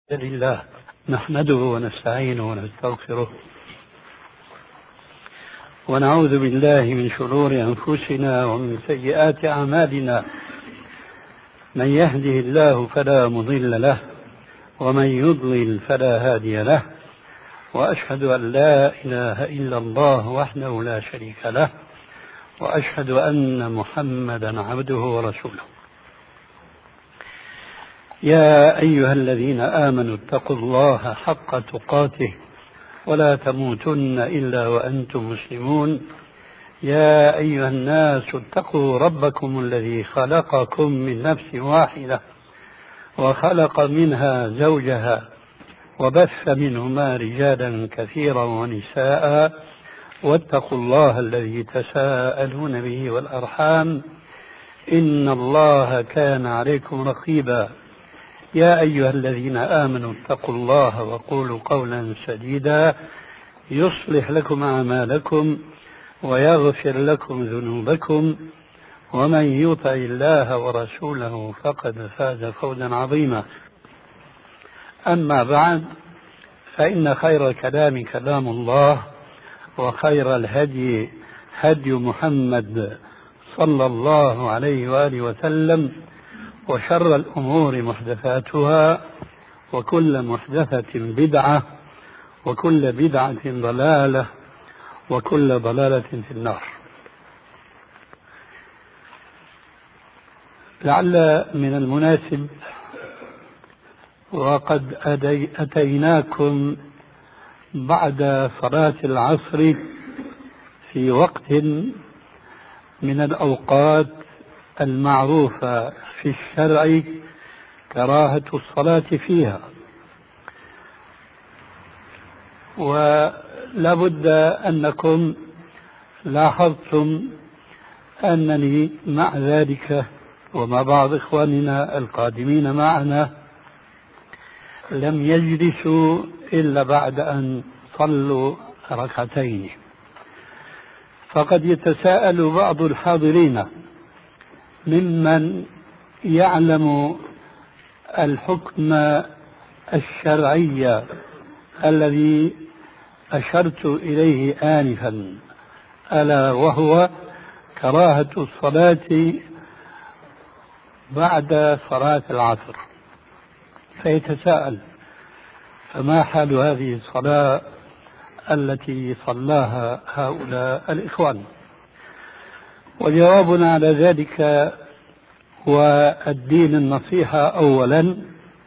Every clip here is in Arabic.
لله نحمده ونستعينه ونستغفره ونعوذ بالله من شرور أنفسنا ومن سيئات أعمالنا. من يهده الله فلا مضل له ومن يضلل فلا هادي له، وأشهد أن لا إله إلا الله وحده لا شريك له، وأشهد أن محمدا عبده ورسوله. يا أيها الذين آمنوا اتقوا الله حق تقاته ولا تموتن إلا وأنتم مسلمون. يا أيها الناس اتقوا ربكم الذي خلقكم من نفس واحدة وخلق منها زوجها وبث منهما رجالا كثيرا ونساء، واتقوا الله الذي تساءلون به والأرحام إن الله كان عليكم رقيبا. يا أيها الذين آمنوا اتقوا الله وقولوا قولا سديدا يصلح لكم أعمالكم ويغفر لكم ذنوبكم، ومن يطع الله ورسوله فقد فاز فوزا عظيما. أما بعد، فإن خير الكلام كلام الله، وخير الهدي هدي محمد صلى الله عليه وآله وسلم، وشر الأمور محدثاتها، وكل محدثة بدعة، وكل بدعة ضلالة، وكل ضلالة في النار. لعل من المناسب، وقد أتيناكم بعد صلاة العصر في وقت من الأوقات المعروفة في الشرع كراهة الصلاة فيها، ولا بد أنكم لاحظتم أنني مع ذلك ومع بعض إخواننا القادمين معنا لم يجلسوا إلا بعد أن صلوا ركعتين. فقد يتساءل بعض الحاضرين ممن يعلم الحكم الشرعي الذي أشرت إليه آنفا، ألا وهو كراهة الصلاة بعد صلاة العصر، فيتساءل: فما حال هذه الصلاة التي صلاها هؤلاء الإخوان؟ وجوابنا على ذلك هو الدين النصيحة أولا،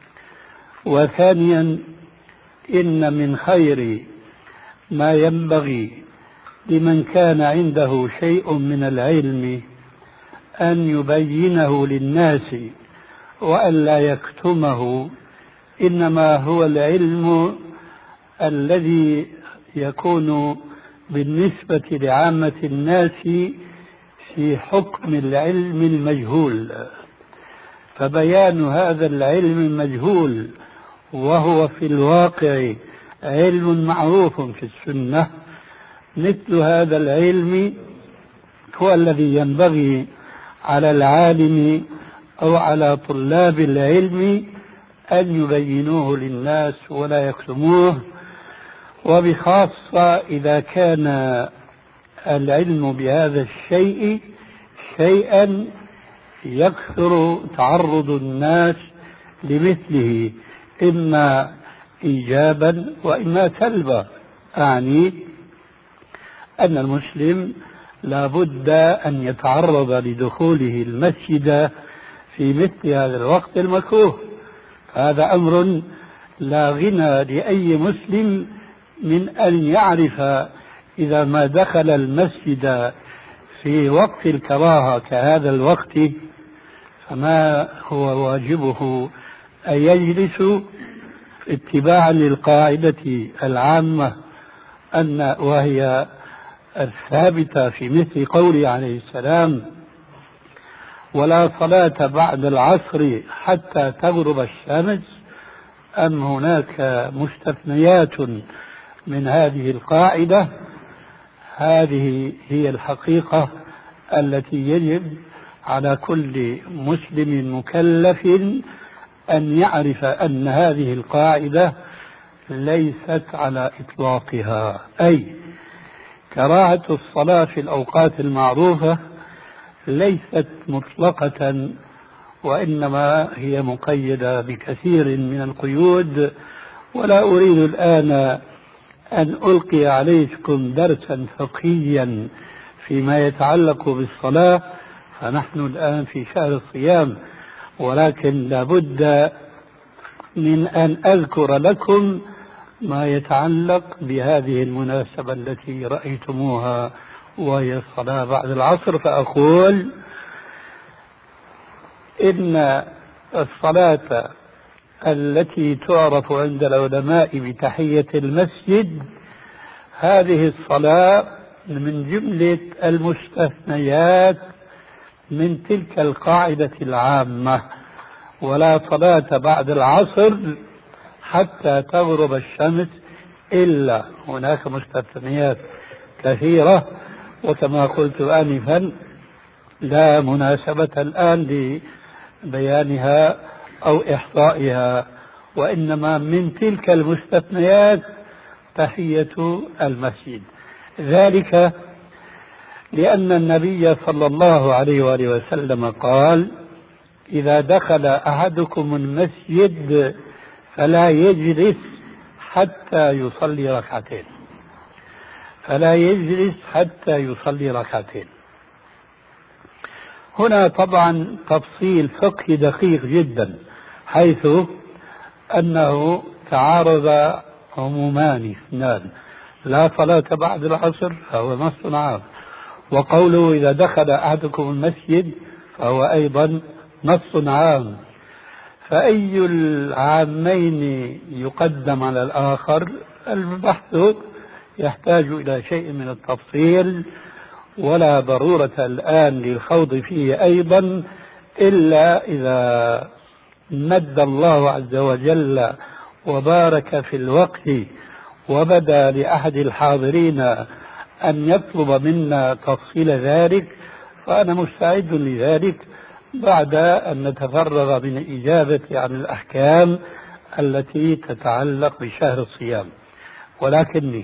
وثانيا إن من خير ما ينبغي لمن كان عنده شيء من العلم أن يبينه للناس وألا يكتمه، إنما هو العلم الذي يكون بالنسبة لعامة الناس في حكم العلم المجهول. فبيان هذا العلم المجهول وهو في الواقع علم معروف في السنة، مثل هذا العلم هو الذي ينبغي على العالم أو على طلاب العلم أن يبينوه للناس ولا يكتموه، وبخاصة إذا كان العلم بهذا الشيء شيئا يكثر تعرض الناس لمثله، إما إيجابا وإما سلبا. أعني أن المسلم لا بد أن يتعرض لدخوله المسجد في مثل هذا الوقت المكروه. هذا أمر لا غنى لأي مسلم من أن يعرف إذا ما دخل المسجد في وقت الكراهة كهذا الوقت فما هو واجبه أن يجلس اتباعا للقاعدة العامة وهي الثابتة في مثل قوله عليه السلام: ولا صلاة بعد العصر حتى تغرب الشمس. أم هناك مستثنيات من هذه القاعدة؟ هذه هي الحقيقة التي يجب على كل مسلم مكلف أن يعرف أن هذه القاعدة ليست على إطلاقها، أي كراهة الصلاة في الأوقات المعروفة ليست مطلقة، وإنما هي مقيدة بكثير من القيود. ولا أريد الآن أن ألقي عليكم درسا فقهيا فيما يتعلق بالصلاة، فنحن الآن في شهر الصيام، ولكن لابد من أن أذكر لكم ما يتعلق بهذه المناسبة التي رأيتموها وهي الصلاة بعد العصر. فأقول إن الصلاة التي تعرف عند العلماء بتحية المسجد، هذه الصلاة من جملة المستثنيات من تلك القاعدة العامة: ولا صلاة بعد العصر حتى تغرب الشمس، إلا هناك مستثنيات كثيرة، وكما قلت آنفا لا مناسبة الآن لبيانها أو إحصائها، وإنما من تلك المستثنيات تحية المسجد. ذلك لأن النبي صلى الله عليه وآله وسلم قال: إذا دخل أحدكم المسجد فلا يجلس حتى يصلي ركعتين، فلا يجلس حتى يصلي ركعتين. هنا طبعا تفصيل فقهي دقيق جدا، حيث أنه تعارض عمومان اثنان: لا صلاة بعد العصر فهو نص عام، وقوله إذا دخل أحدكم المسجد فهو أيضا نص عام. فأي العامين يقدم على الآخر؟ البحث يحتاج إلى شيء من التفصيل، ولا ضرورة الآن للخوض فيه أيضا، إلا إذا مد الله عز وجل وبارك في الوقت وبدا لأحد الحاضرين أن يطلب منا تفصيل ذلك، فأنا مستعد لذلك بعد أن نتفرغ من الإجابة عن الأحكام التي تتعلق بشهر الصيام. ولكني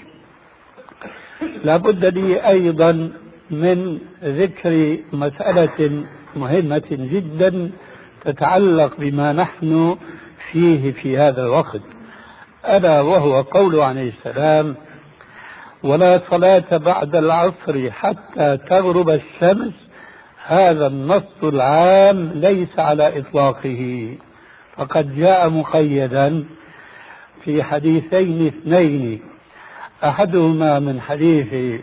لابد لي أيضا من ذكر مسألة مهمة جدا تتعلق بما نحن فيه في هذا الوقت، ألا وهو قوله عليه السلام: ولا صلاة بعد العصر حتى تغرب الشمس. هذا النص العام ليس على إطلاقه، فقد جاء مقيدا في حديثين اثنين: أحدهما من حديث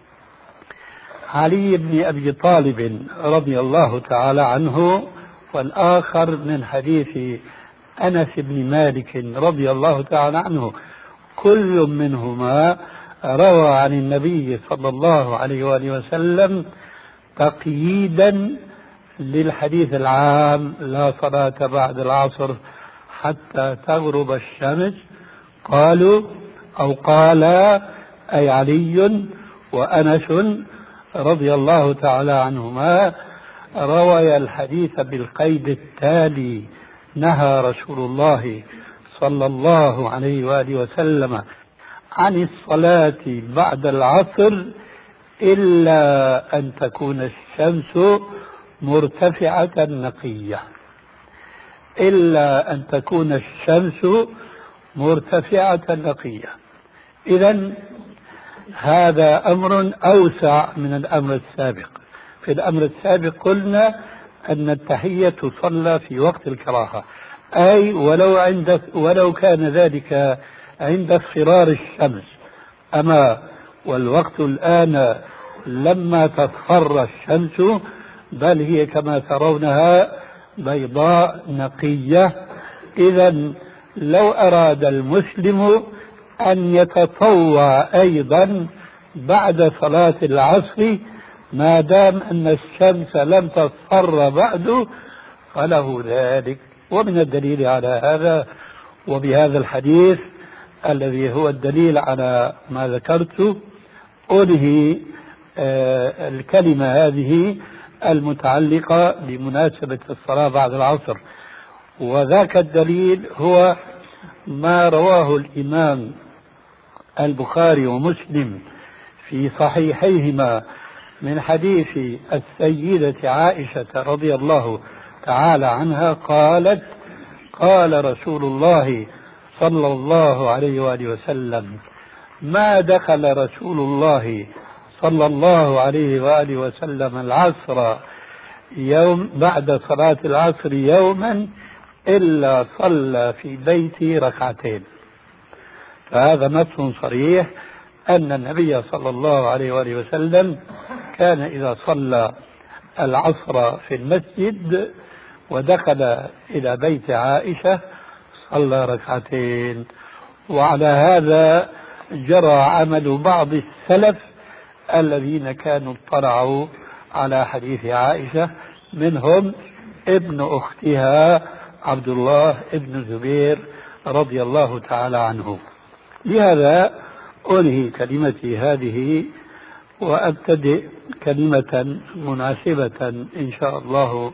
علي بن أبي طالب رضي الله تعالى عنه، والآخر من حديث أنس بن مالك رضي الله تعالى عنه. كل منهما روى عن النبي صلى الله عليه وآله وسلم تقييدا للحديث العام: لا صلاة بعد العصر حتى تغرب الشمس. قالوا أو قال أي علي وأنس رضي الله تعالى عنهما روي الحديث بالقيد التالي: نهى رسول الله صلى الله عليه وآله وسلم عن الصلاة بعد العصر إلا أن تكون الشمس مرتفعة نقية، إلا أن تكون الشمس مرتفعة نقية. إذن هذا أمر أوسع من الأمر السابق. في الأمر السابق قلنا أن التحية تصلى في وقت الكراهة، أي ولو كان ذلك عند اصفرار الشمس. أما والوقت الآن لما تصفر الشمس، بل هي كما ترونها بيضاء نقية. إذن لو أراد المسلم أن يتطوع أيضا بعد صلاة العصر ما دام أن الشمس لم تصفر بعد فله ذلك. ومن الدليل على هذا وبهذا الحديث الذي هو الدليل على ما ذكرت أنهي الكلمة هذه المتعلقة بمناسبة الصلاة بعد العصر. وذاك الدليل هو ما رواه الإمام البخاري ومسلم في صحيحيهما من حديث السيدة عائشة رضي الله تعالى عنها قالت: قال رسول الله صلى الله عليه وآله وسلم: ما دخل رسول الله صلى الله عليه وآله وسلم العصر يوم بعد صلاة العصر يوما إلا صلى في بيتي ركعتين. فهذا نص صريح أن النبي صلى الله عليه وآله وسلم كان إذا صلى العصر في المسجد ودخل إلى بيت عائشة صلى ركعتين. وعلى هذا جرى عمل بعض السلف الذين كانوا اطلعوا على حديث عائشة، منهم ابن أختها عبد الله ابن الزبير رضي الله تعالى عنه. لهذا أنهي كلمتي هذه وأبتدئ كلمة مناسبة إن شاء الله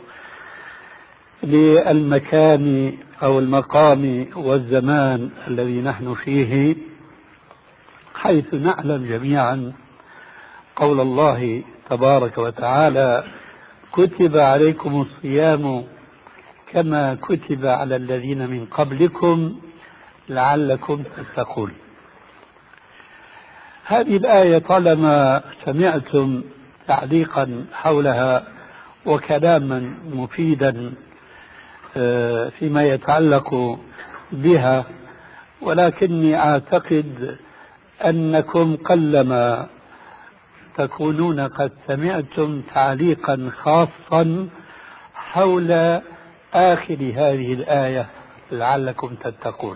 للمكان أو المقام والزمان الذي نحن فيه، حيث نعلم جميعا قول الله تبارك وتعالى: كتب عليكم الصيام كما كتب على الذين من قبلكم لعلكم تتقون. هذه الآية طالما سمعتم تعليقا حولها وكلاما مفيدا فيما يتعلق بها، ولكني أعتقد أنكم قلما تكونون قد سمعتم تعليقا خاصا حول آخر هذه الآية لعلكم تتقون.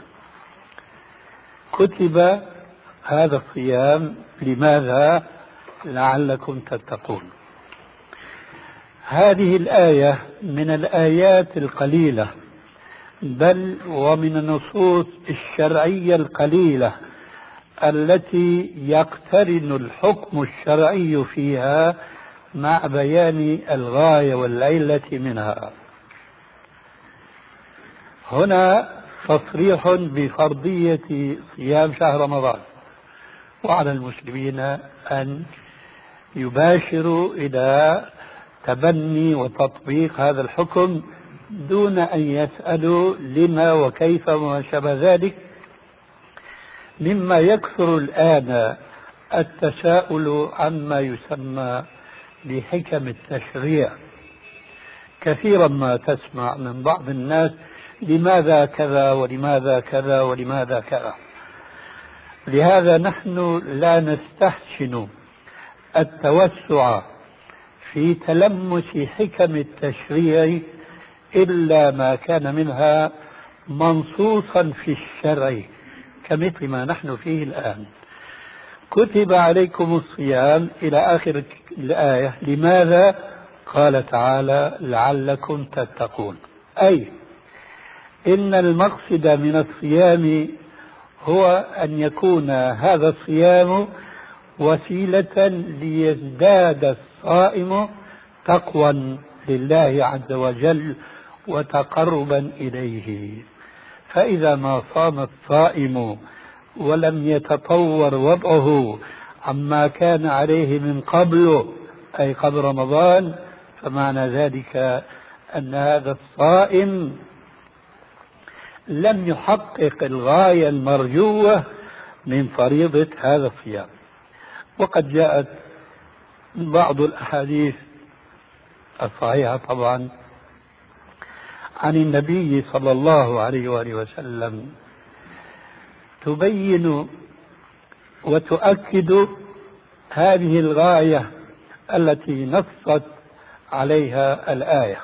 كتب هذا الصيام لماذا؟ لعلكم تتقون. هذه الآية من الآيات القليلة، بل ومن النصوص الشرعية القليلة التي يقترن الحكم الشرعي فيها مع بيان الغاية والعلة منها. هنا تصريح بفرضية صيام شهر رمضان، وعلى المسلمين أن يباشروا إلى تبني وتطبيق هذا الحكم دون أن يسألوا لما وكيف وما شابه ذلك، مما يكثر الآن التساؤل عما يسمى بحكم التشريع. كثيرا ما تسمع من بعض الناس: لماذا كذا ولماذا كذا ولماذا كذا. لهذا نحن لا نستحسن التوسع في تلمس حكم التشريع إلا ما كان منها منصوصا في الشرع، كمثل ما نحن فيه الآن. كتب عليكم الصيام إلى آخر الآية. لماذا؟ قال تعالى: لعلكم تتقون. أي إن المقصد من الصيام هو أن يكون هذا الصيام وسيلة ليزداد الصائم تقوى لله عز وجل وتقربا إليه. فإذا ما صام الصائم ولم يتطور وضعه عما كان عليه من قبل، أي قبل رمضان، فمعنى ذلك أن هذا الصائم لم يحقق الغاية المرجوة من فريضة هذا الصيام. وقد جاءت بعض الأحاديث الصحيحة طبعا عن النبي صلى الله عليه وآله وسلم تبين وتؤكد هذه الغاية التي نصت عليها الآية.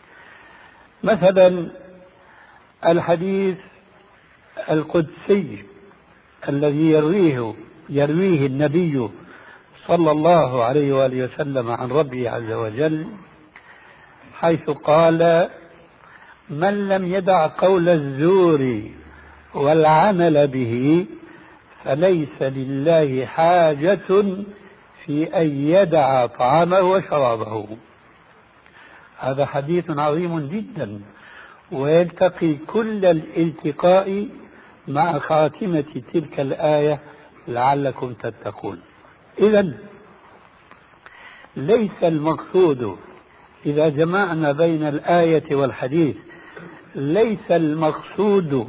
مثلا الحديث القدسي الذي يرويه النبي صلى الله عليه وآله وسلم عن ربه عز وجل، حيث قال: من لم يدع قول الزور والعمل به فليس لله حاجة في أن يدع طعامه وشرابه. هذا حديث عظيم جدا، ويلتقي كل الالتقاء مع خاتمة تلك الآية لعلكم تتقون. إذن ليس المقصود إذا جمعنا بين الآية والحديث، ليس المقصود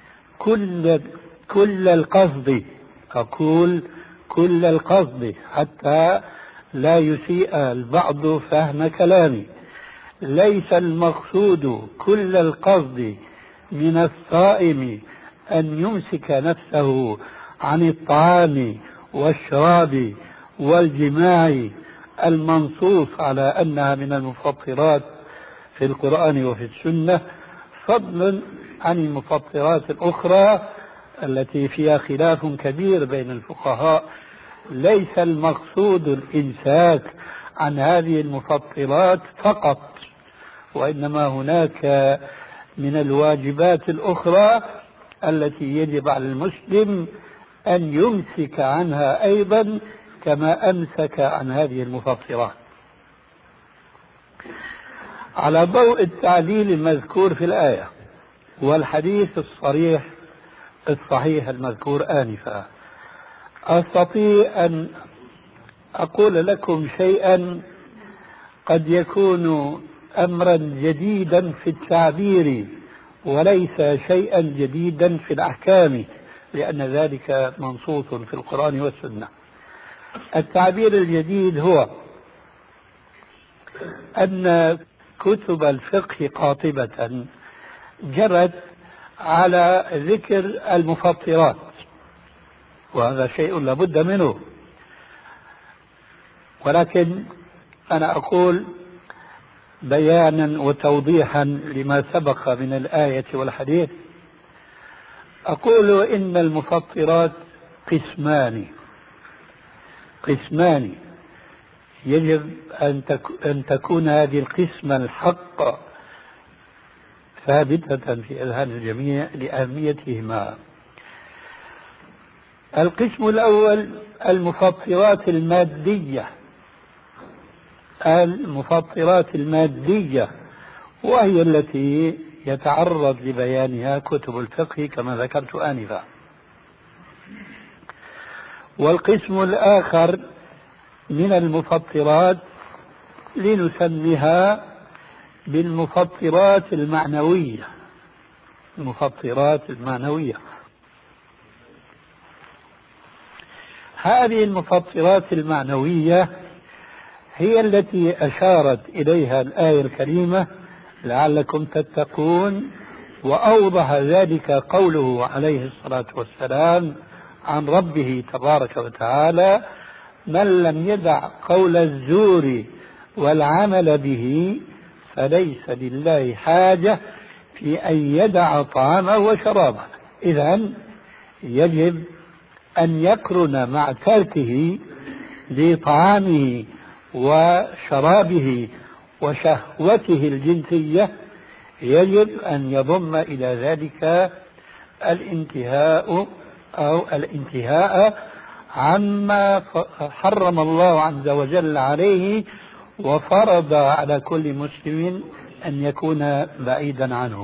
كل القصد، أقول كل القصد حتى لا يسيء البعض فهم كلامي، ليس المقصود كل القصد من الصائم أن يمسك نفسه عن الطعام والشراب والجماع المنصوص على أنها من المفطرات في القرآن وفي السنة، فضلا عن المفطرات الأخرى التي فيها خلاف كبير بين الفقهاء. ليس المقصود الإمساك عن هذه المفطرات فقط، وإنما هناك من الواجبات الأخرى التي يجب على المسلم أن يمسك عنها أيضا كما أمسك عن هذه المفطرات. على ضوء التعليل المذكور في الآية والحديث الصحيح المذكور آنفا، أستطيع أن أقول لكم شيئا قد يكون أمرا جديدا في التعبير وليس شيئا جديدا في الأحكام، لأن ذلك منصوص في القرآن والسنة. التعبير الجديد هو أن كتب الفقه قاطبة جرت على ذكر المفطرات، وهذا شيء لابد منه، ولكن أنا أقول بيانا وتوضيحا لما سبق من الآية والحديث، أقول إن المفطرات قسمان يجب أن تكون هذه القسمة الحق ثابتة في أذهان الجميع لأهميتهما. القسم الأول المفطرات المادية، وهي التي يتعرض لبيانها كتب الفقه كما ذكرت آنفا. والقسم الآخر من المفطرات لنسميها بالمفطرات المعنوية. هذه المفطرات المعنوية هي التي أشارت إليها الآية الكريمة لعلكم تتقون، وأوضح ذلك قوله عليه الصلاة والسلام عن ربه تبارك وتعالى: من لم يدع قول الزور والعمل به فليس لله حاجة في أن يدع طعامه وشرابه. إذن يجب أن يقرن مع تركه لطعامه وشرابه وشهوته الجنسية، يجب أن يضم إلى ذلك الانتهاء عما حرم الله عز وجل عليه وفرض على كل مسلم أن يكون بعيدا عنه.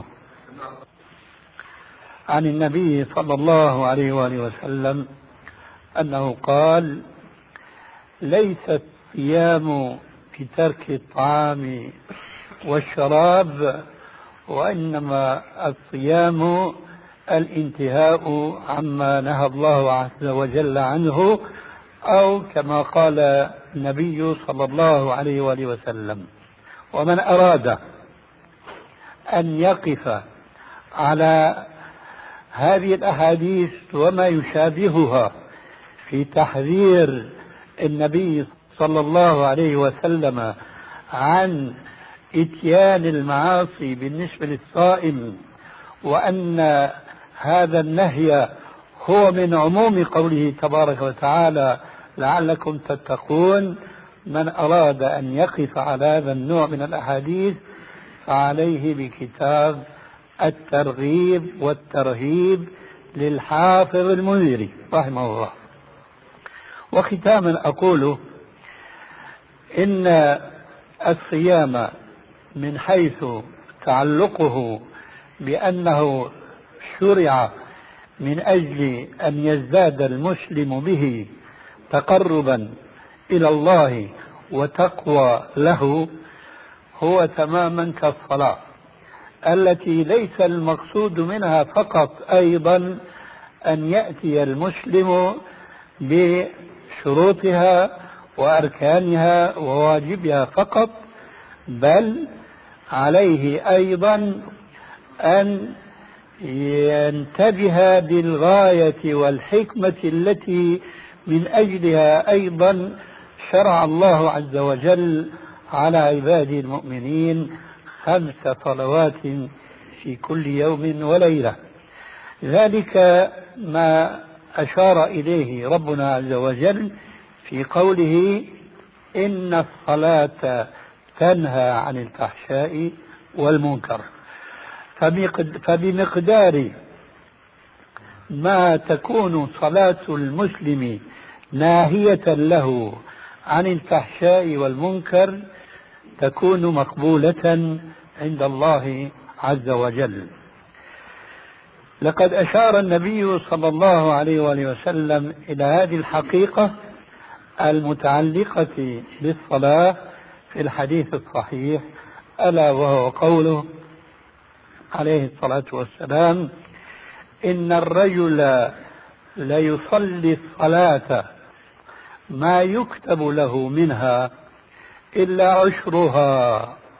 عن النبي صلى الله عليه وآله وسلم أنه قال: ليس الصيام بترك الطعام والشراب، وإنما الصيام الانتهاء عما نهى الله عز وجل عنه، أو كما قال النبي صلى الله عليه وآله وسلم. ومن أراد أن يقف على هذه الأحاديث وما يشابهها في تحذير النبي صلى الله عليه وسلم عن إتيان المعاصي بالنسبة للصائم، وأن هذا النهي هو من عموم قوله تبارك وتعالى: لعلكم تتقون، من أراد أن يقف على هذا النوع من الأحاديث فعليه بكتاب الترغيب والترهيب للحافظ المنذري رحمه الله. وختاما أقول إن الصيام من حيث تعلقه بأنه شرع من أجل أن يزداد المسلم به تقربا إلى الله وتقوى له، هو تماما كالصلاة التي ليس المقصود منها فقط أيضا أن يأتي المسلم بشروطها وأركانها وواجبها فقط، بل عليه أيضا أن ينتبه بالغاية والحكمة التي من أجلها أيضا شرع الله عز وجل على عباده المؤمنين 5 صلوات في كل يوم وليلة. ذلك ما أشار إليه ربنا عز وجل في قوله إن الصلاة تنهى عن الفحشاء والمنكر. فبمقدار ما تكون صلاة المسلم ناهية له عن الفحشاء والمنكر تكون مقبولة عند الله عز وجل. لقد أشار النبي صلى الله عليه وآله وسلم إلى هذه الحقيقة المتعلقة بالصلاة في الحديث الصحيح، ألا وهو قوله عليه الصلاة والسلام إن الرجل ليصلي الصلاة ما يكتب له منها إلا عشرها.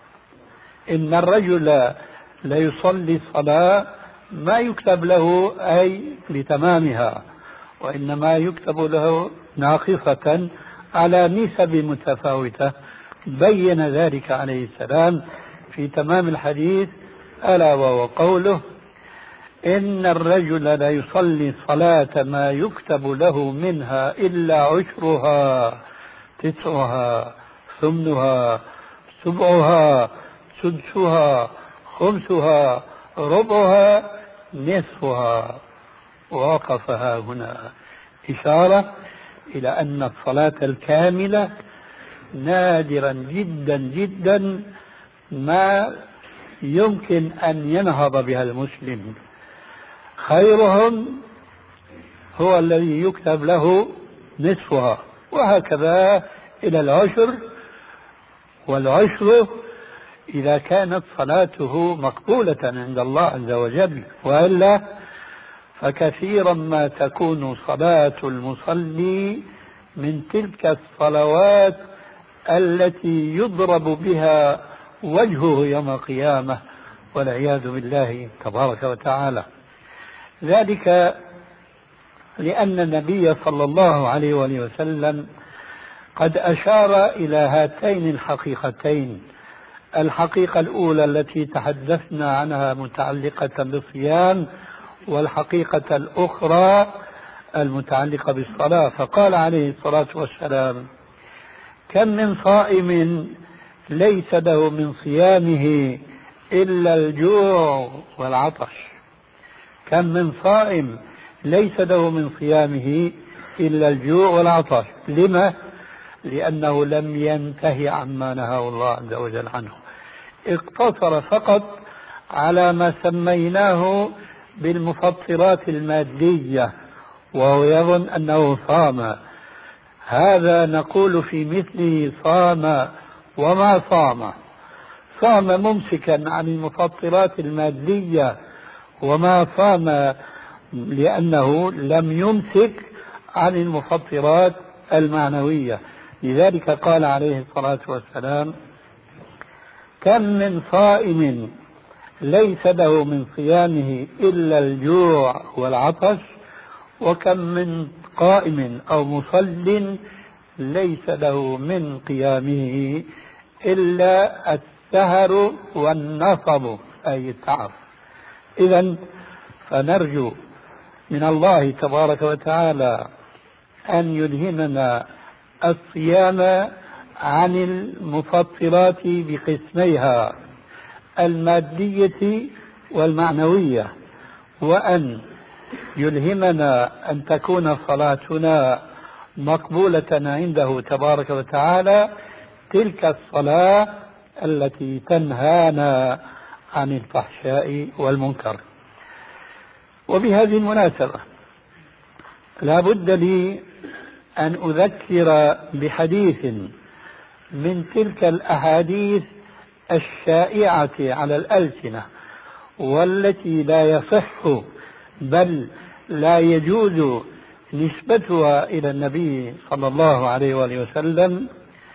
إن الرجل ليصلي الصلاة ما يكتب له أي لتمامها، وإنما يكتب له ناقصة على نسب متفاوتة. بين ذلك عليه السلام في تمام الحديث، ألا وهو قوله إن الرجل ليصلي الصلاة ما يكتب له منها إلا عشرها، 9، 8، 7، 6، 5، ربعها، نصفها. ووقفها هنا إشارة إلى أن الصلاة الكاملة نادرا جدا جدا ما يمكن أن ينهض بها المسلم. خيرهم هو الذي يكتب له نصفها، وهكذا إلى العشر، والعشر إذا كانت صلاته مقبولة عند الله عز وجل، وإلا فكثيرا ما تكون صلاة المصلي من تلك الصلوات التي يضرب بها وجهه يوم القيامة والعياذ بالله تبارك وتعالى. ذلك لأن النبي صلى الله عليه وآله وسلم قد أشار إلى هاتين الحقيقتين: الحقيقة الأولى التي تحدثنا عنها متعلقة بالصيام، والحقيقة الأخرى المتعلقة بالصلاة. فقال عليه الصلاة والسلام: كم من صائم ليس له من صيامه إلا الجوع والعطش. كم من صائم ليس له من صيامه إلا الجوع والعطش. لما؟ لأنه لم ينتهي عما نهاه الله عز وجل عنه، اقتصر فقط على ما سميناه بالمفطرات المادية، وهو يظن أنه صام. هذا نقول في مثله صام وما صام. صام ممسكا عن المفطرات المادية، وما صام لأنه لم يمسك عن المفطرات المعنوية. لذلك قال عليه الصلاة والسلام: كم من صائم ليس له من صيامه إلا الجوع والعطش، وكم من قائم أو مصل ليس له من قيامه إلا السهر والنصب، أي التعب. إذن فنرجو من الله تبارك وتعالى أن يلهمنا الصيام عن المفطرات بقسميها المادية والمعنوية، وأن يلهمنا أن تكون صلاتنا مقبولة عنده تبارك وتعالى، تلك الصلاة التي تنهانا عن الفحشاء والمنكر. وبهذه المناسبة لا بد لي أن أذكر بحديث من تلك الأحاديث الشائعة على الألسنة والتي لا يصح بل لا يجوز نسبتها إلى النبي صلى الله عليه وآله وسلم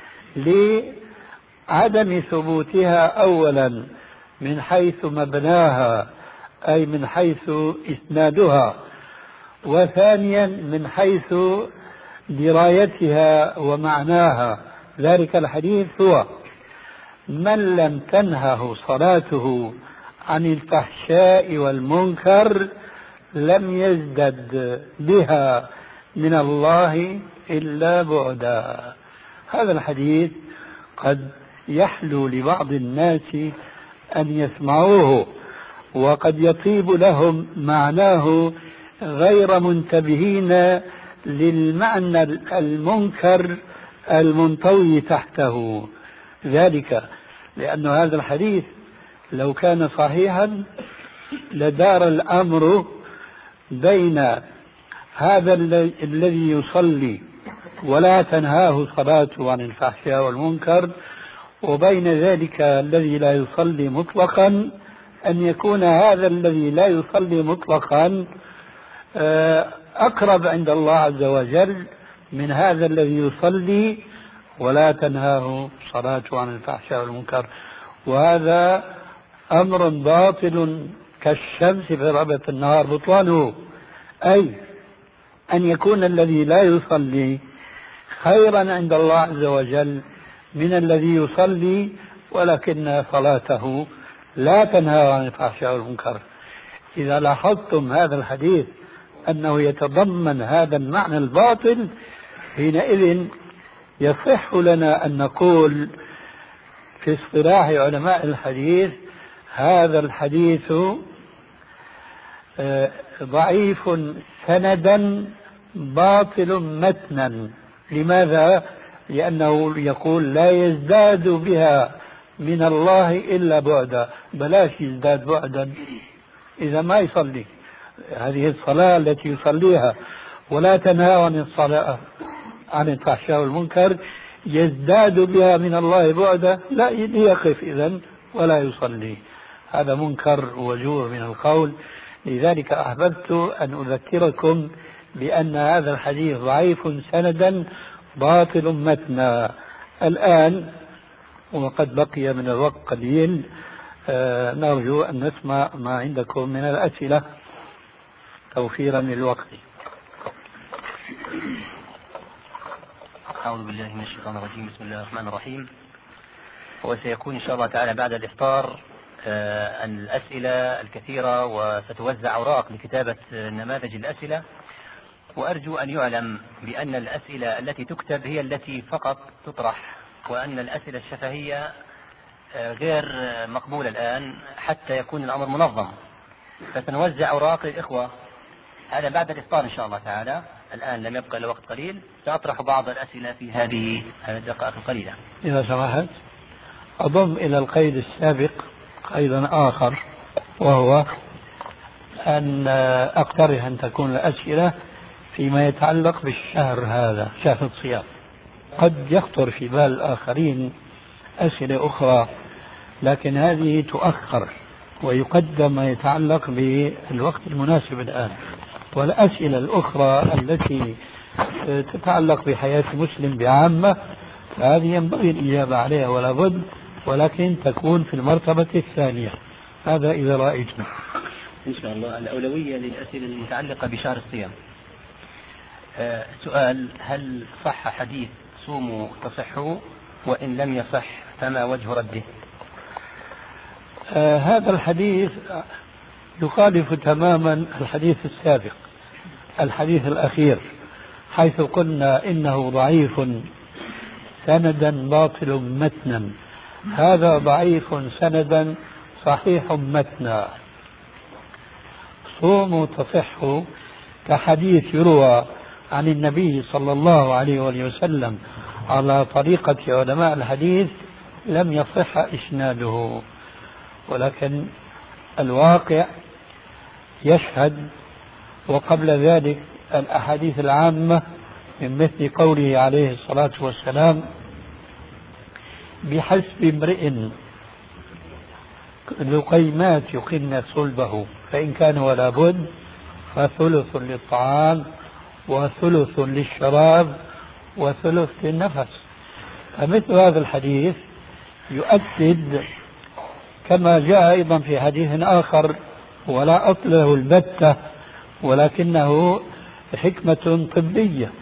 لعدم ثبوتها أولا من حيث مبناها أي من حيث إسنادها، وثانيا من حيث درايتها ومعناها. ذلك الحديث هو: من لم تنهه صلاته عن الفحشاء والمنكر لم يزدد بها من الله إلا بعدا. هذا الحديث قد يحلو لبعض الناس أن يسمعوه وقد يطيب لهم معناه غير منتبهين للمعنى المنكر المنطوي تحته. ذلك لأن هذا الحديث لو كان صحيحا لدار الأمر بين هذا الذي يصلي ولا تنهاه صلاته عن الفحشاء والمنكر وبين ذلك الذي لا يصلي مطلقا، أن يكون هذا الذي لا يصلي مطلقا أقرب عند الله عز وجل من هذا الذي يصلي ولا تنهاه صلاته عن الفحشاء والمنكر. وهذا أمر باطل كالشمس في ربة النهار بطلانه، أي أن يكون الذي لا يصلي خيرا عند الله عز وجل من الذي يصلي ولكن صلاته لا تنهى عن الفحشاء والمنكر. إذا لاحظتم هذا الحديث أنه يتضمن هذا المعنى الباطل، حينئذ يصح لنا أن نقول في اصطلاح علماء الحديث هذا الحديث ضعيف سندا باطل متنا. لماذا؟ لأنه يقول لا يزداد بها من الله إلا بعدا. بلاش يزداد بعدا إذا ما يصلي هذه الصلاة التي يصليها ولا تنهى عن الصلاة عن الفحشاء والمنكر يزداد بها من الله بعدا، لا يقف إذن ولا يصلي. هذا منكر وجوه من القول. لذلك أحببت أن أذكركم بأن هذا الحديث ضعيف سندا باطل متنا. الآن وقد بقي من الوقت قليل، نرجو أن نسمع ما عندكم من الأسئلة توفيرا للوقت. أعوذ بالله من الشيطان الرجيم. بسم الله الرحمن الرحيم. وسيكون إن شاء الله تعالى بعد الإفطار الأسئلة الكثيرة، وستوزع أوراق لكتابة نماذج الأسئلة. وأرجو أن يعلم بأن الأسئلة التي تكتب هي التي فقط تطرح، وأن الأسئلة الشفهية غير مقبولة الآن حتى يكون الأمر منظم. فسنوزع أوراق للإخوة هذا بعد الإفطار إن شاء الله تعالى. الآن لم يبقى إلا وقت قليل، سأطرح بعض الأسئلة في هذه الدقائق القليلة. إذا سمحت أضم إلى القيد السابق قيدا آخر، وهو أن أقترح أن تكون الأسئلة فيما يتعلق بالشهر هذا، شهر الصيام. قد يخطر في بال الآخرين أسئلة أخرى، لكن هذه تؤخر ويقدم ما يتعلق بالوقت المناسب الآن. والأسئلة الأخرى التي تتعلق بحياة المسلم بعامة فهذه ينبغي الإجابة عليها ولا بد، ولكن تكون في المرتبة الثانية. هذا إذا رأيتنا إن شاء الله. الأولوية للأسئلة المتعلقة بشهر الصيام. سؤال: هل صح حديث صوموا تصحوا؟ وإن لم يصح فما وجه رده؟ هذا الحديث يخالف تماما الحديث السابق، الحديث الأخير، حيث قلنا إنه ضعيف سندا باطل متنا. هذا ضعيف سندا صحيح متنا. صوموا تصحوا كحديث يروى عن النبي صلى الله عليه وآله وسلم على طريقة علماء الحديث لم يصح إسناده. ولكن الواقع يشهد. وقبل ذلك الأحاديث العامة من مثل قوله عليه الصلاة والسلام: بحسب امرئ لقيمات يقن صلبه، فإن كان ولا بد فثلث للطعام وثلث للشراب وثلث للنفس. فمثل هذا الحديث يؤكد كما جاء أيضا في حديث آخر ولا أصل له البتة ولكنه حكمة طبية: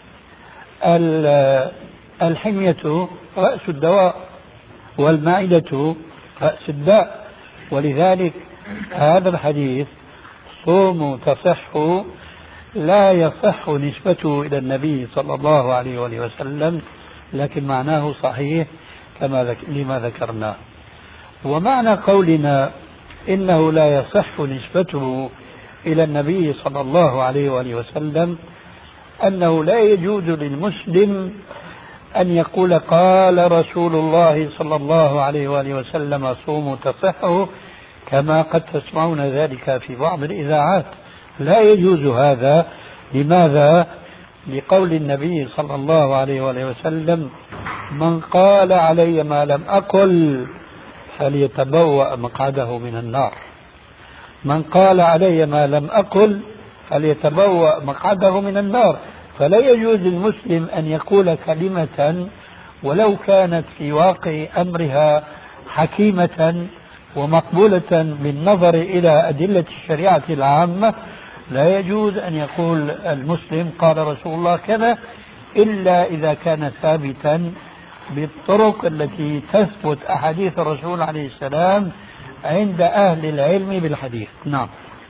الحمية رأس الدواء والمعدة رأس الداء. ولذلك هذا الحديث صوموا تصحوا لا يصح نسبته إلى النبي صلى الله عليه وآله وسلم، لكن معناه صحيح لما ذكرناه. ومعنى قولنا إنه لا يصح نسبته إلى النبي صلى الله عليه وآله وسلم أنه لا يجوز للمسلم أن يقول قال رسول الله صلى الله عليه وآله وسلم صوموا تصحوا، كما قد تسمعون ذلك في بعض الإذاعات. لا يجوز هذا. لماذا؟ لقول النبي صلى الله عليه وآله وسلم: من قال علي ما لم أقل فليتبوأ مقعده من النار. من قال علي ما لم أقل فليتبوأ مقعده من النار. فلا يجوز للمسلم أن يقول كلمة ولو كانت في واقع أمرها حكيمة ومقبولة بالنظر إلى أدلة الشريعة العامة. لا يجوز أن يقول المسلم قال رسول الله كذا إلا إذا كان ثابتا بالطرق التي تثبت أحاديث الرسول عليه السلام عند أهل العلم بالحديث. نعم.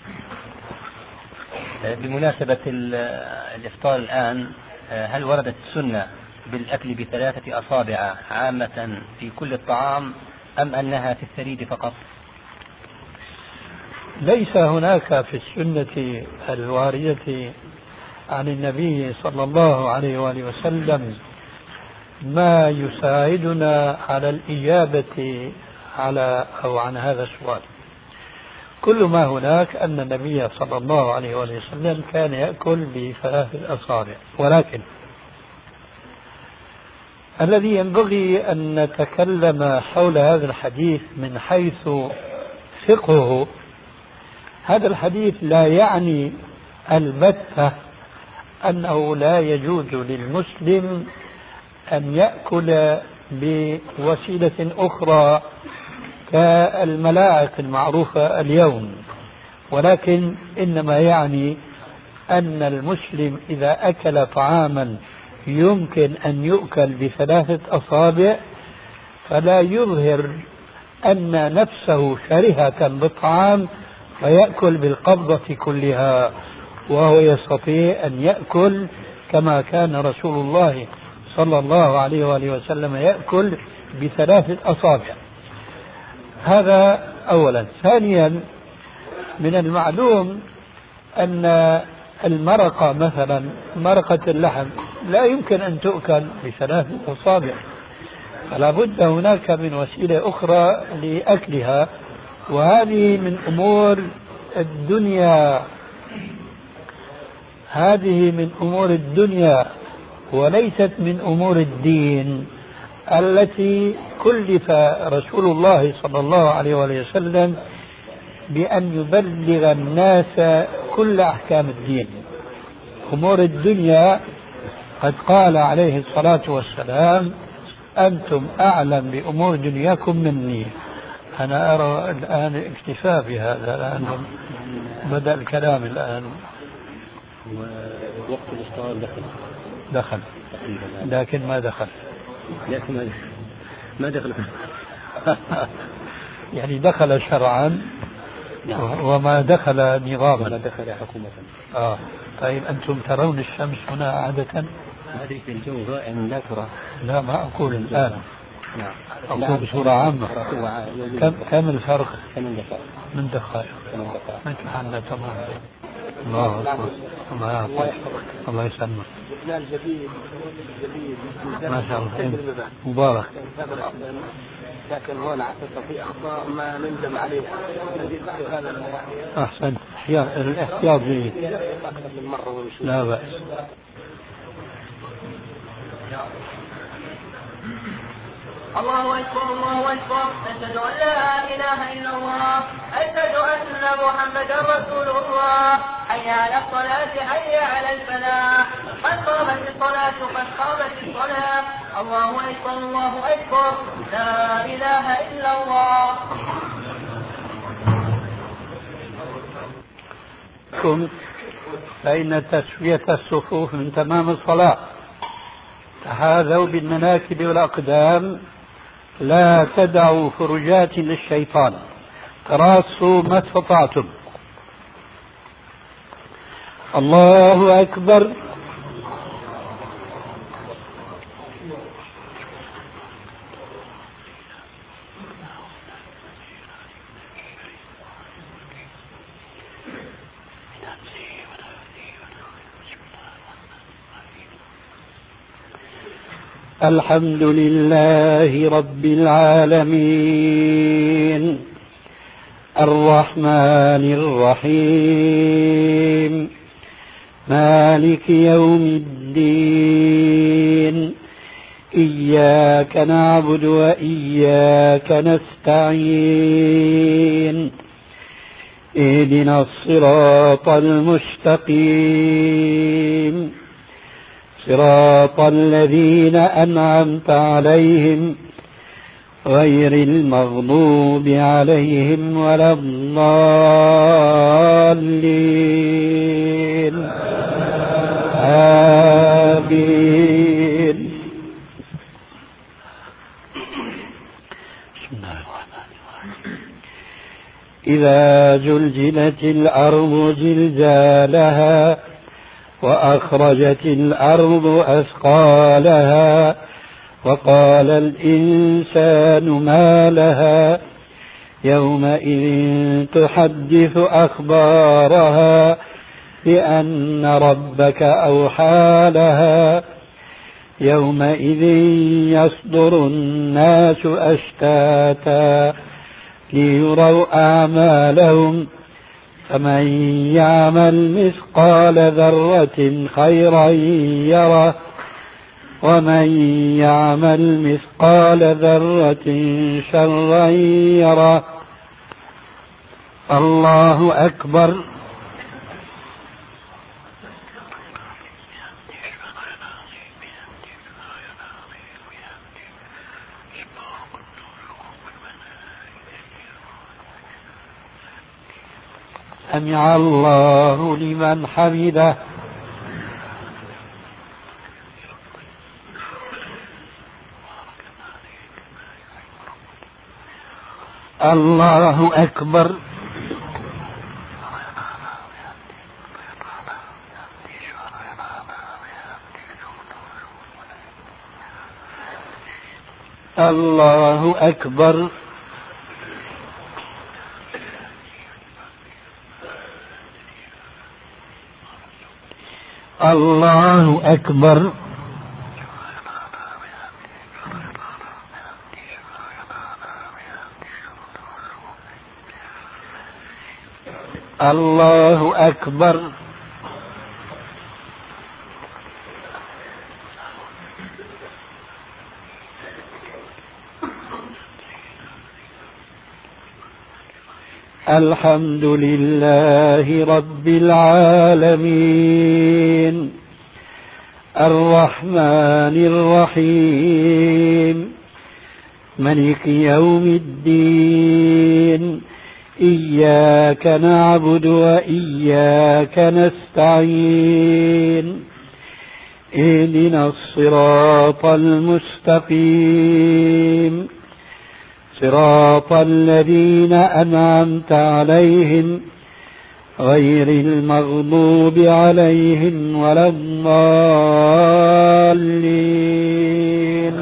بمناسبة الإفطار الآن، هل وردت السنة بالأكل بثلاثة أصابع عامة في كل الطعام أم أنها في الثريد فقط؟ ليس هناك في السنة الواردة عن النبي صلى الله عليه وآله وسلم ما يساعدنا على الإجابة عن هذا السؤال. كل ما هناك أن النبي صلى الله عليه وآله وسلم كان يأكل بثلاث أصابع. ولكن الذي ينبغي أن نتكلم حول هذا الحديث من حيث فقهه، هذا الحديث لا يعني البتة أنه لا يجوز للمسلم أن يأكل بوسيلة أخرى كالملاعق المعروفة اليوم، ولكن إنما يعني أن المسلم إذا أكل طعاما يمكن أن يؤكل بثلاثة أصابع فلا يظهر أن نفسه كرهة بالطعام فيأكل بالقبضة كلها، وهو يستطيع أن يأكل كما كان رسول الله صلى الله عليه وآله وسلم يأكل بثلاثة أصابع. هذا أولا. ثانيا، من المعلوم أن المرقة مثلا مرقة اللحم لا يمكن أن تؤكل بثلاثة أصابع، فلا بد هناك من وسيلة أخرى لأكلها، وهذه من أمور الدنيا. هذه من أمور الدنيا وليست من أمور الدين التي كلف رسول الله صلى الله عليه وسلم بأن يبلغ الناس كل أحكام الدين. أمور الدنيا قد قال عليه الصلاة والسلام: أنتم أعلم بأمور دنياكم مني. أنا أرى الآن اكتفاء بهذا، الآن بدأ الكلام الآن. وقت الإفطار دخل لكن ما دخل يعني دخل شرعا وما دخل نظاما، ولا دخل حكومة. طيب أنتم ترون الشمس هنا عادة؟ هذه في الجو رائع لا ترى. لا، ما أقول الآن، نعم. أقول بصورة عامة. كم الفرق؟ 8 دقائق. من دقائق. نحن تمام. الله أكبر. الله يعطيك. الله يسلمك. ما شاء الله. مبارك. لكن هنا في أخطاء ما نندم عليها. أحسن. الاحتياط جيد. لا بأس. الله أكبر الله أكبر أشهد أن لا إله إلا الله أشهد أن محمدا رسول الله حي على الصلاة حي على الفلاح قد قامت الصلاة قد قامت الصلاة الله أكبر الله أكبر لا إله إلا الله. فإن تسوية الصفوف من تمام الصلاة. تحاذوا بالمناكب والأقدام، لا تدعوا فرجات للشيطان، تراصوا ما استطعتم. الله أكبر. الحمد لله رب العالمين الرحمن الرحيم مالك يوم الدين إياك نعبد وإياك نستعين اهدنا الصراط المستقيم صراط الذين أنعمت عليهم غير المغضوب عليهم ولا الضالين آمين. بسم الله الرحمن الرحيم. إذا زلزلت الأرض زلزالها وأخرجت الأرض أثقالها وقال الإنسان ما لها يومئذ تحدث أخبارها بأن ربك أوحى لها يومئذ يصدر الناس أشتاتا ليروا أعمالهم فمن يعمل مثقال ذرة خيرا يره ومن يعمل مثقال ذرة شرا يره. الله أكبر. سمع الله لمن حمده. الله أكبر. الله أكبر. الله أكبر. الله أكبر. الحمد لله رب العالمين الرحمن الرحيم مالك يوم الدين إياك نعبد وإياك نستعين اهدنا الصراط المستقيم صراط الذين أنعمت عليهم غير المغضوب عليهم ولا الضالين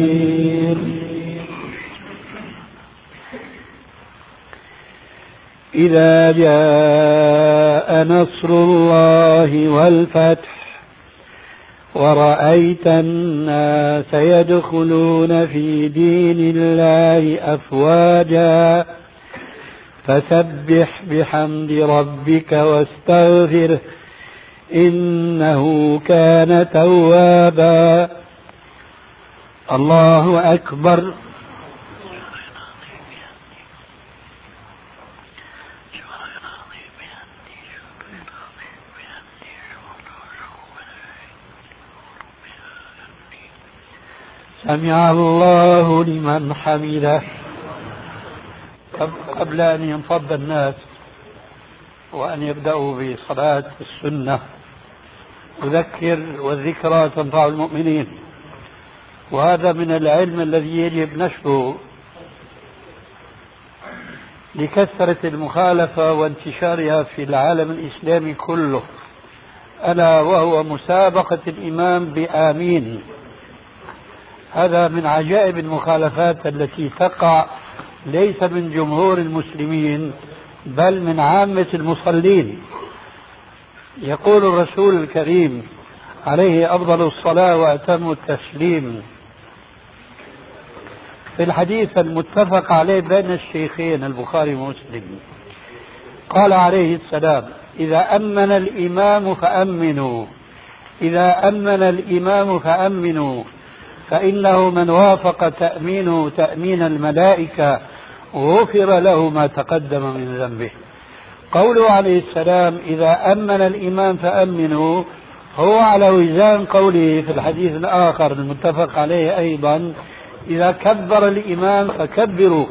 آمين. إذا جاء نصر الله والفتح ورأيت الناس يدخلون في دين الله أفواجا فسبح بحمد ربك واستغفره إنه كان توابا. الله أكبر. سمع الله لمن حمده. قبل أن ينفض الناس وأن يبدأوا بصلاة السنة أذكر، والذكرى تنفع المؤمنين، وهذا من العلم الذي يجب نشره لكثرة المخالفة وانتشارها في العالم الإسلامي كله، ألا وهو مسابقة الإمام بآمين. هذا من عجائب المخالفات التي تقع ليس من جمهور المسلمين بل من عامة المصلين. يقول الرسول الكريم عليه أفضل الصلاة وأتم التسليم في الحديث المتفق عليه بين الشيخين البخاري ومسلم، قال عليه السلام: إذا أمن الإمام فأمنوا، إذا أمن الإمام فأمنوا، فإنه من وافق تأمينه تأمين الملائكة غفر له ما تقدم من ذنبه. قوله عليه السلام إذا أمن الإمام فأمنوا هو على وزان قوله في الحديث الآخر المتفق عليه أيضا: إذا كبر الإمام فكبروا.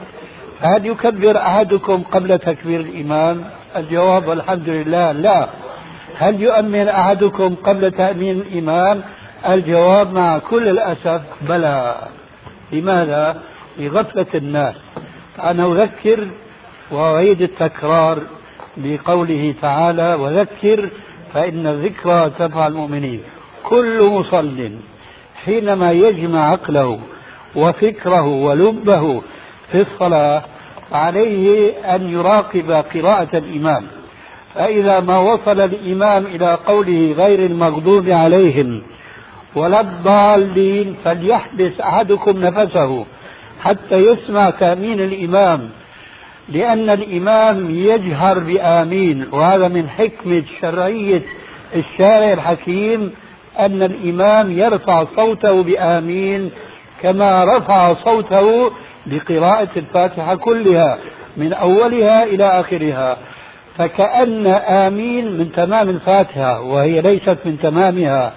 هل يكبر أحدكم قبل تكبير الإمام؟ الجواب والحمد لله لا. هل يؤمن أحدكم قبل تأمين الإمام؟ الجواب مع كل الأسف بلى. لماذا؟ لغفلة الناس. أنا أذكر وأعيد التكرار بقوله تعالى: وذكر فإن الذكرى تنفع المؤمنين. كل مصل حينما يجمع عقله وفكره ولبه في الصلاة عليه أن يراقب قراءة الإمام، فإذا ما وصل الإمام إلى قوله غير المغضوب عليهم ولا الضالين فليحبس أحدكم نفسه حتى يسمع تأمين الإمام، لأن الإمام يجهر بآمين، وهذا من حكمة شرعية الشارع الحكيم أن الإمام يرفع صوته بآمين كما رفع صوته بقراءة الفاتحة كلها من أولها إلى آخرها، فكأن آمين من تمام الفاتحة وهي ليست من تمامها.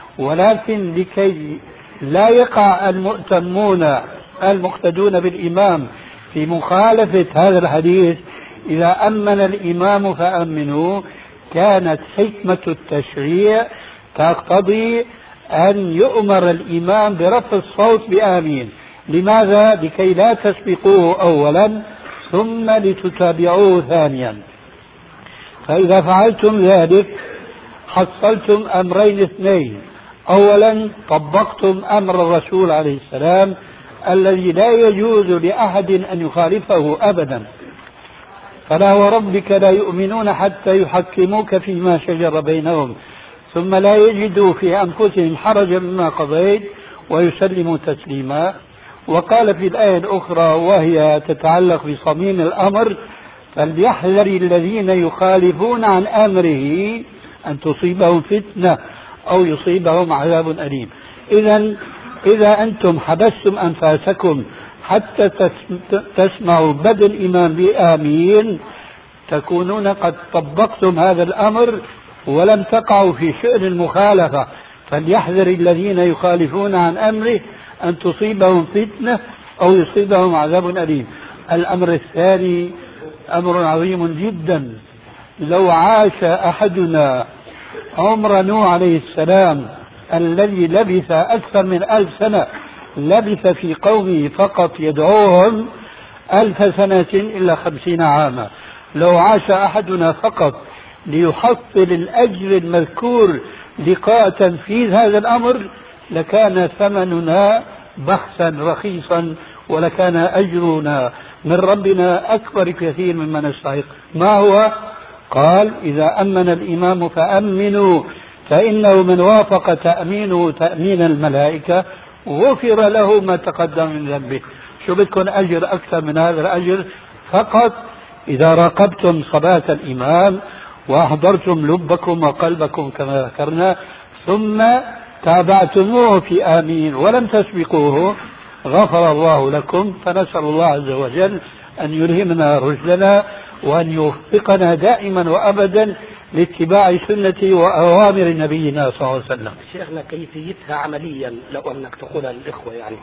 ولكن لكي لا يقع المؤتمون المقتدون بالإمام في مخالفة هذا الحديث إذا أمن الإمام فأمنوا، كانت حكمة التشريع تقتضي أن يؤمر الإمام برفع الصوت بآمين. لماذا؟ لكي لا تسبقوه أولا ثم لتتابعوه ثانيا. فإذا فعلتم ذلك حصلتم أمرين اثنين: أولا طبقتم أمر الرسول عليه السلام الذي لا يجوز لأحد أن يخالفه أبدا، فلا وربك لا يؤمنون حتى يحكموك فيما شجر بينهم ثم لا يجدوا في أنفسهم حرجا مما قضيت ويسلموا تسليما. وقال في الآية الأخرى وهي تتعلق بصميم الأمر: فليحذر الذين يخالفون عن أمره أن تصيبهم فتنة أو يصيبهم عذاب أليم. إذا أنتم حبستم أنفاسكم حتى تسمعوا بدء الإمام بآمين تكونون قد طبقتم هذا الأمر ولم تقعوا في شأن المخالفة. فليحذر الذين يخالفون عن أمره أن تصيبهم فتنة أو يصيبهم عذاب أليم. الأمر الثاني أمر عظيم جدا. لو عاش أحدنا عمر نوح عليه السلام الذي لبث أكثر من 1000 سنة، لبث في قومه فقط يدعوهم 1000 سنة إلا 50 عاما. لو عاش أحدنا فقط ليحصل الأجر المذكور لقاء تنفيذ هذا الأمر لكان ثمننا بخسا رخيصا ولكان أجرنا من ربنا أكبر كثير مما نستحق. ما هو؟ قال إذا أمن الإمام فأمنوا فإنه من وافق تأمينه تأمين الملائكة غفر له ما تقدم من ذنبه. شو بدكم أجر أكثر من هذا الأجر؟ فقط إذا راقبتم صلاة الإمام وأحضرتم لبكم وقلبكم كما ذكرنا ثم تابعتموه في آمين ولم تسبقوه غفر الله لكم. فنسأل الله عز وجل أن يلهمنا رشدنا وأن يوفقنا دائما وأبدا لاتباع سنة وأوامر نبينا صلى الله عليه وسلم. شيخنا كيفيتها عمليا لو أنك تقولها للإخوة يعني؟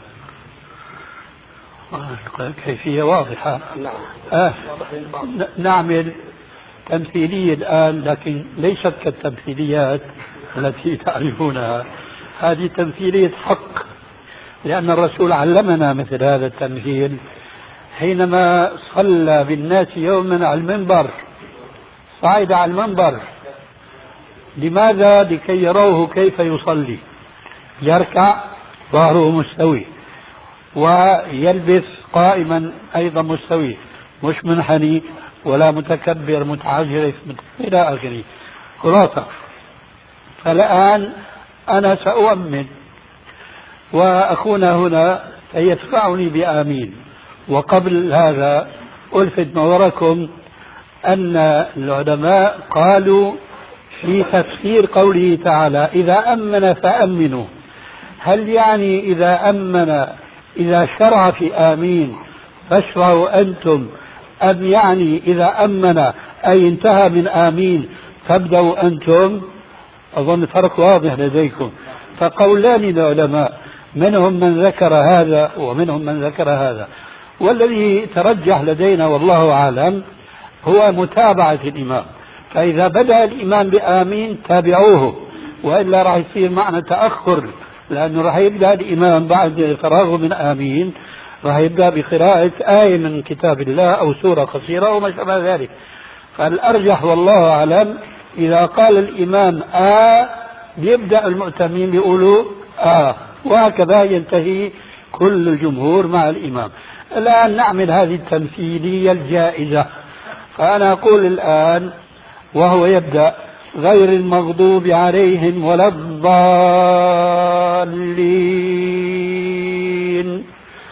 كيفية واضحة. نعم. نعمل تمثيلية الآن لكن ليست كالتمثيليات التي تعرفونها. هذه تمثيلية حق، لأن الرسول علمنا مثل هذا التمثيل حينما صلى بالناس يوما على المنبر. صعد على المنبر لماذا؟ لكي يروه كيف يصلي. يركع ظهره مستوي ويلبس قائما أيضا مستوي، مش منحني ولا متكبر متعجرف إلى آخره. خلاصة. فالآن أنا سأؤمن وأخونا هنا يتبعني بآمين. وقبل هذا ألفت نظركم أن العلماء قالوا في تفسير قوله تعالى إذا أمن فأمنوا، هل يعني إذا أمن إذا شرع في آمين فاشرعوا أنتم، أم يعني إذا أمن أي انتهى من آمين فابدأوا أنتم؟ أظن فرق واضح لديكم. فقولان للعلماء، منهم من ذكر هذا ومنهم من ذكر هذا، والذي ترجح لدينا والله أعلم هو متابعة الإمام. فإذا بدأ الإمام بآمين تابعوه، وإلا راح يصير معنا تأخر، لأنه راح يبدأ الإمام بعد فراغه من آمين راح يبدأ بقراءة آية من كتاب الله أو سورة قصيرة وما شابه ذلك. فالأرجح والله أعلم إذا قال الإمام يبدأ المؤتمين بيقولوا وهكذا ينتهي كل الجمهور مع الإمام. الآن نعمل هذه التمثيلية الجائزة. فأنا أقول الآن وهو يبدأ غير المغضوب عليهم ولا الضالين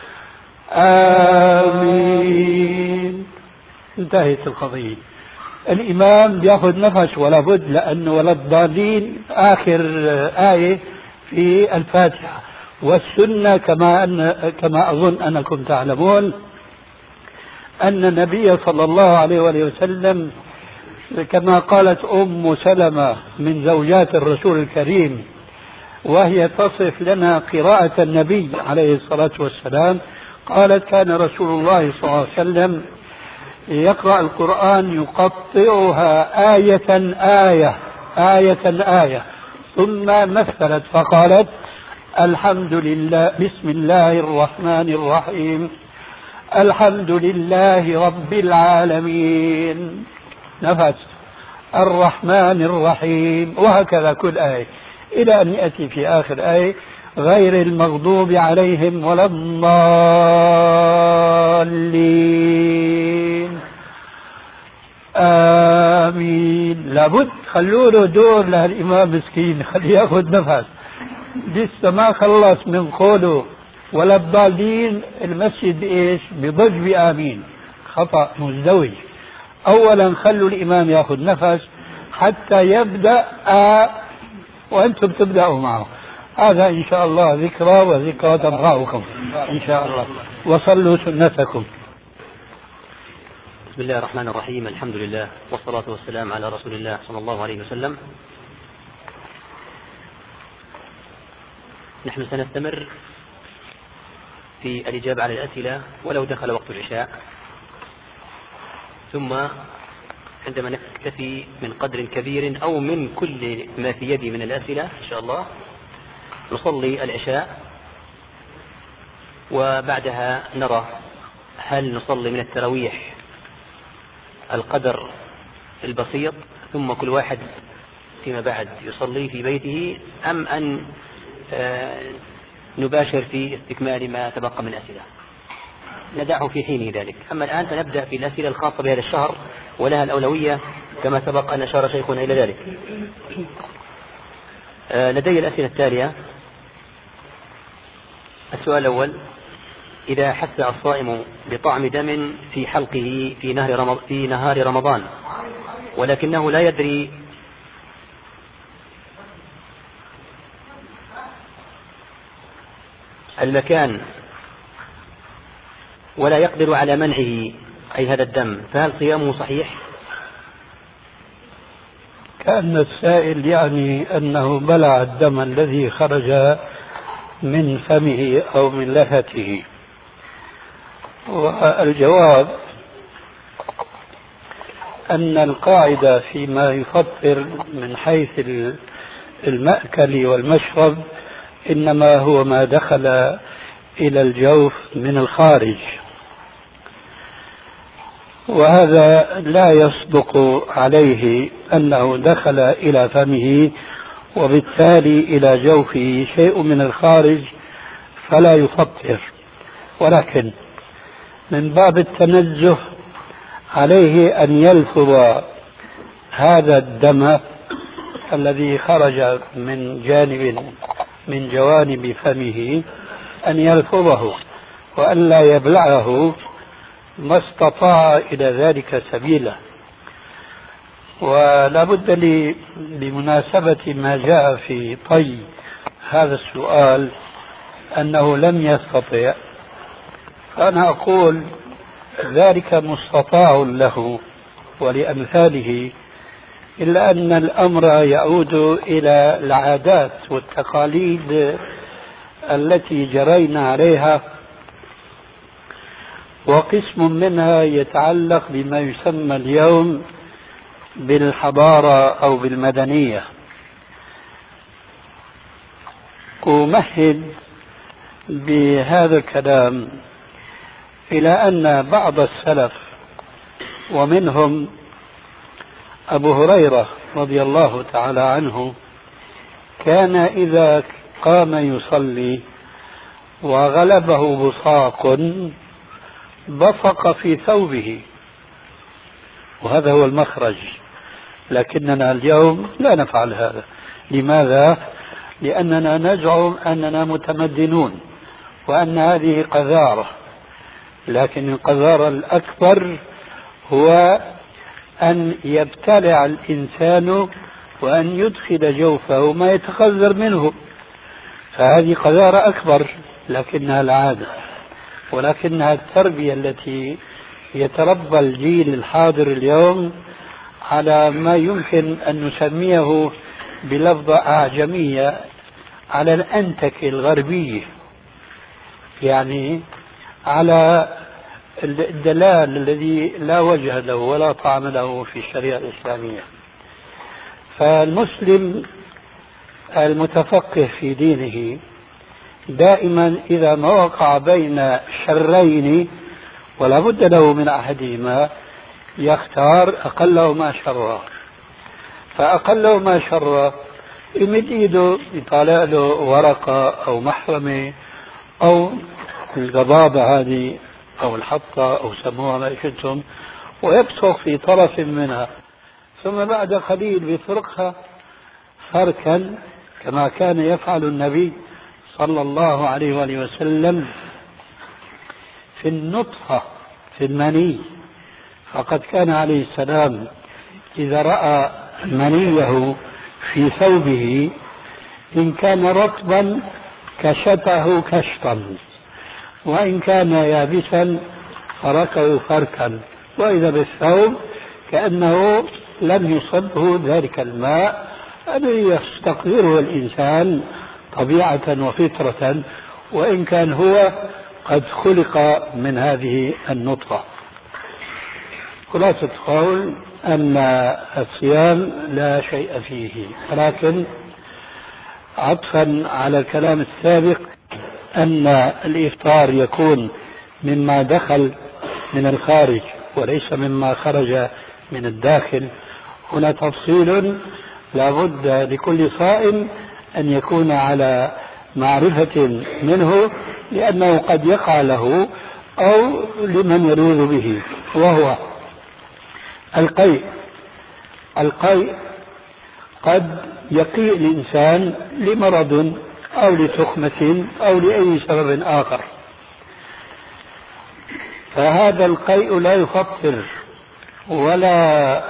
آمين، انتهت القضية. الإمام بيأخذ نفس ولا بد، لأنه ولا الضالين آخر آية في الفاتحة. والسنة كما أظن أنكم تعلمون أن النبي صلى الله عليه وآله وسلم كما قالت أم سلمة من زوجات الرسول الكريم وهي تصف لنا قراءة النبي عليه الصلاة والسلام، قالت كان رسول الله صلى الله عليه وسلم يقرأ القرآن يقطعها آية ثم مثلت فقالت الحمد لله بسم الله الرحمن الرحيم الحمد لله رب العالمين نفس الرحمن الرحيم، وهكذا كل آية إلى أن يأتي في آخر آية غير المغضوب عليهم ولا الضالين آمين. لابد خلوا له دور لهالإمام مسكين، خليه يأخذ نفس، لسه ما خلص من قوله ولا الضالين. المسجد إيش بضج بآمين، خطأ مزدوج. أولا خلوا الإمام يأخذ نفس حتى يبدأ وأنتم تبدأوا معه. هذا إن شاء الله ذكرى وذكرى تنفعكم إن شاء الله. وصلوا سنتكم. بسم الله الرحمن الرحيم، الحمد لله والصلاة والسلام على رسول الله صلى الله عليه وسلم. نحن سنستمر في الإجابة على الأسئلة ولو دخل وقت العشاء، ثم عندما نكتفي من قدر كبير أو من كل ما في يدي من الأسئلة إن شاء الله نصلي العشاء، وبعدها نرى هل نصلي من التراويح القدر البسيط ثم كل واحد فيما بعد يصلي في بيته، أم أن نباشر في استكمال ما تبقى من أسئلة. ندعه في حينه ذلك. أما الآن فنبدأ في الأسئلة الخاصة بهذا الشهر ولها الأولوية كما سبق أن أشار شيخنا إلى ذلك. لدي الأسئلة التالية. السؤال الأول: إذا حس الصائم بطعم دم في حلقه في نهار رمضان ولكنه لا يدري المكان ولا يقدر على منعه أي هذا الدم، فهل صيامه صحيح؟ كأن السائل يعني أنه بلع الدم الذي خرج من فمه أو من لثته، والجواب أن القاعدة فيما يفطر من حيث المأكل والمشرب إنما هو ما دخل إلى الجوف من الخارج، وهذا لا يصدق عليه أنه دخل إلى فمه وبالتالي إلى جوفه شيء من الخارج فلا يفطر، ولكن من باب التنزه عليه أن يلفظ هذا الدم الذي خرج من جانب من جوانب فمه، أن يلفظه وأن لا يبلعه ما استطاع إلى ذلك سبيلا. ولا بد لي بمناسبة ما جاء في طي هذا السؤال أنه لم يستطع، فأنا أقول ذلك مستطاع له ولأمثاله، إلا أن الأمر يعود إلى العادات والتقاليد التي جرينا عليها، وقسم منها يتعلق بما يسمى اليوم بالحضارة أو بالمدنية. أمهد بهذا الكلام إلى أن بعض السلف ومنهم أبو هريرة رضي الله تعالى عنه كان إذا قام يصلي وغلبه بصاق بصق في ثوبه، وهذا هو المخرج، لكننا اليوم لا نفعل هذا. لماذا؟ لأننا نزعم أننا متمدنون وأن هذه قذارة، لكن القذارة الأكبر هو أن يبتلع الإنسان وأن يدخل جوفه ما يتخذر منه، فهذه قذارة أكبر، لكنها العادة ولكنها التربية التي يتربى الجيل الحاضر اليوم على ما يمكن أن نسميه بلفظة أعجمية على الأنتكة الغربية، يعني على الدلال الذي لا وجه له ولا طعم له في الشريعة الإسلامية. فالمسلم المتفقه في دينه دائما إذا ما وقع بين شرين ولا بد له من أحدهما يختار أقلهما شرا، فأقلهما شرا يمد إيده يطالع له ورقة أو محرمة أو القبابة هذه أو الحطة أو سموها ما شئتم، ويبصق في طرف منها، ثم بعد قليل بيفرقها فركا كما كان يفعل النبي صلى الله عليه وآله وسلم في النطفة في المني. فقد كان عليه السلام إذا رأى منيه في ثوبه إن كان رطبا كشته كشطا، وإن كان يابسا فركه فركا، وإذا بالثوب كأنه لم يصبه ذلك الماء الذي يستقدره الإنسان طبيعة وفطرة، وإن كان هو قد خلق من هذه النطفة. خلاصة القول أن الصيام لا شيء فيه، ولكن عطفا على الكلام السابق أن الإفطار يكون مما دخل من الخارج وليس مما خرج من الداخل، هنا تفصيل لا بد لكل صائم أن يكون على معرفة منه، لأنه قد يقع له أو لمن يلوذ به، وهو القيء. القيء قد يقيء الإنسان لمرض أو لتخمة أو لأي سبب آخر، فهذا القيء لا يفطر ولا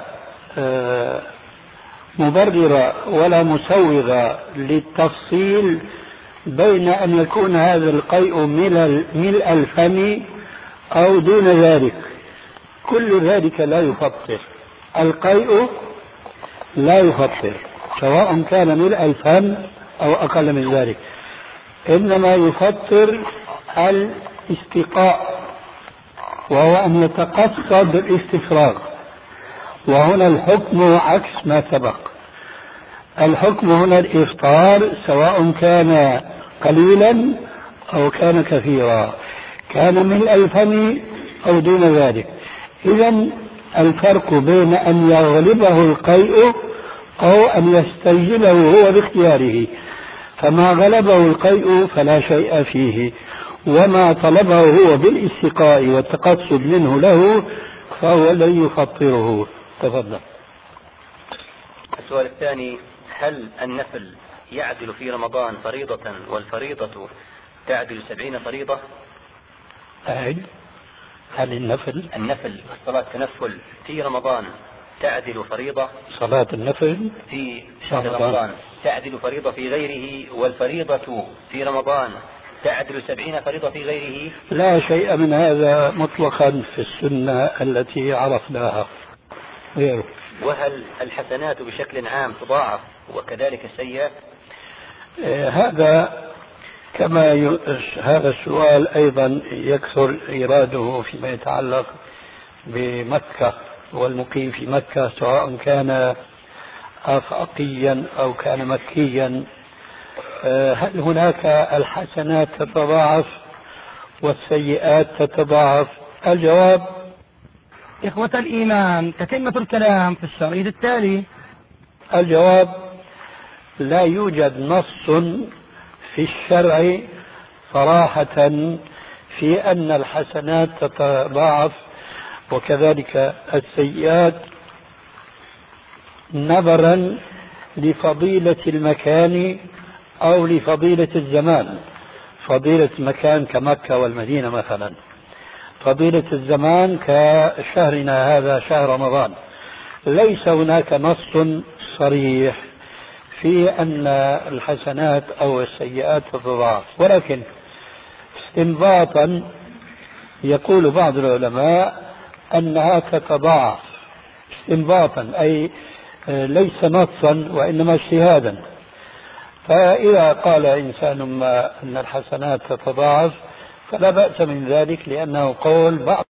مبرر ولا مسوغ للتفصيل بين أن يكون هذا القيء ملء الفم أو دون ذلك. كل ذلك لا يفطر. القيء لا يفطر سواء كان ملء الفم أو أقل من ذلك، إنما يفطر الاستقاء، وهو أن يتقصد الاستفراغ. وهنا الحكم عكس ما سبق. الحكم هنا الإفطار سواء كان قليلا أو كان كثيرا، كان ملء الفم أو دون ذلك. إذن الفرق بين أن يغلبه القيء أو أن يستجلبه هو باختياره، فما غلبه القيء فلا شيء فيه، وما طلبه هو بالاستقاء والتقصد منه له فهو الذي يفطره. تفضل. السؤال الثاني: هل النفل يعدل في رمضان فريضة والفريضة تعدل 70 فريضة؟ هل النفل صلاة التنفل في رمضان تعدل فريضة؟ صلاة النفل في شهر رمضان تعدل فريضة في غيره، والفريضة في رمضان تعدل 70 فريضة في غيره؟ لا شيء من هذا مطلقا في السنة التي عرفناها. وهل الحسنات بشكل عام تضاعف وكذلك السيئات؟ هذا هذا السؤال أيضا يكثر إيراده فيما يتعلق بمكة والمقيم في مكة، سواء كان آفاقيا أو كان مكيا. هل هناك الحسنات تتضاعف والسيئات تتضاعف؟ الجواب: إخوة الإيمان، تتمة الكلام في الشريط التالي. الجواب: لا يوجد نص في الشرع صراحة في أن الحسنات تتضاعف وكذلك السيئات، نظرا لفضيلة المكان أو لفضيلة الزمان. فضيلة المكان كمكة والمدينة مثلا، فضيلة الزمان كشهرنا هذا شهر رمضان. ليس هناك نص صريح في أن الحسنات أو السيئات تتضاعف، ولكن استنباطا يقول بعض العلماء أنها تتضاعف استنباطا، أي ليس نصا وإنما اجتهادا. فإذا قال إنسان ما أن الحسنات تتضاعف فلا بأس من ذلك، لأنه قول بعض